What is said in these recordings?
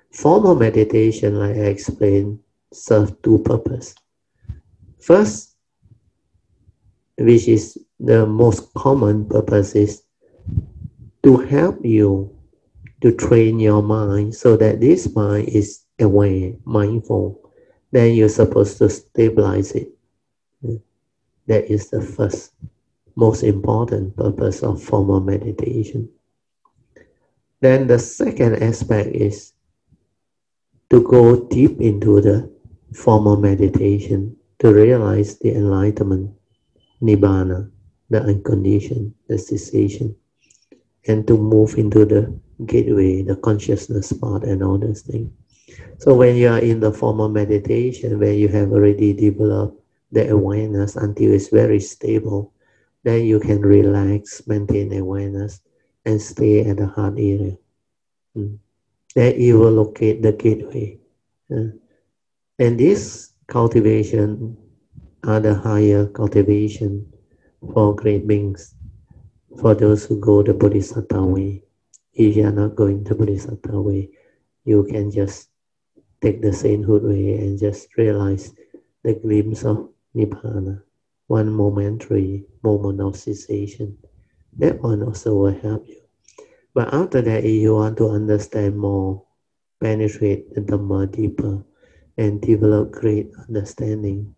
Formal meditation, like I explained, serves two purposes. First, which is the most common purpose, is to help you to train your mind so that this mind is aware, mindful. Then you're supposed to stabilize it. That is the first, most important purpose of formal meditation. Then the second aspect is to go deep into the formal meditation to realize the enlightenment, nibbana, the unconditioned, the cessation, and to move into the gateway, the consciousness part and all those things. So when you are in the formal meditation, where you have already developed the awareness until it's very stable, then you can relax, maintain awareness, and stay at the heart area. Then you will locate the gateway. And this cultivation are the higher cultivation for great beings, for those who go the Bodhisattva way. If you are not going the Bodhisattva way, you can just take the sainthood way and just realize the glimpse of Nibbana, one momentary moment of cessation. That one also will help you. But after that, if you want to understand more, penetrate the Dhamma deeper, and develop great understanding,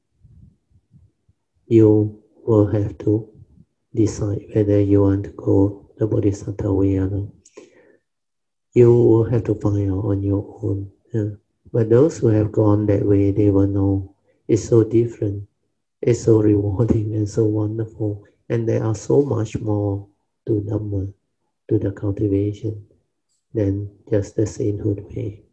you will have to decide whether you want to go the Bodhisattva way or not. You will have to find out on your own. But those who have gone that way, they will know it's so different, it's so rewarding and so wonderful, and there are so much more to Dhamma, to the cultivation, than just the sainthood way.